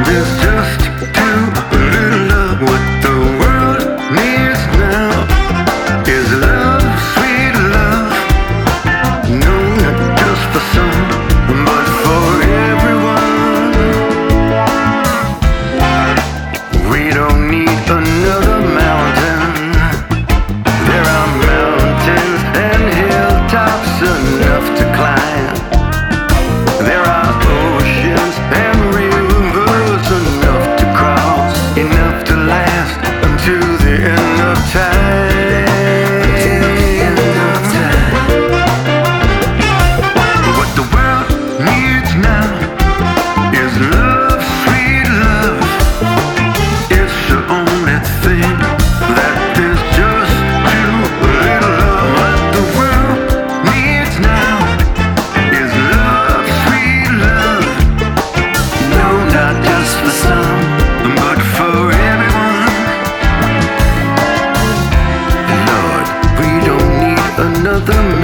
There's just too little love. What the world needs now is love, sweet love. No, not just for some, but for everyone. We don't need another mountain. There are mountains and hilltops enough to climb. There are oceans and rivers enough to cross, enough to last until the end of time. What the world needs now is love, sweet love. It's the only thing that there's just too little of. What the world needs now is love, sweet love. No, not just for some, but for everyone. Lord, we don't need another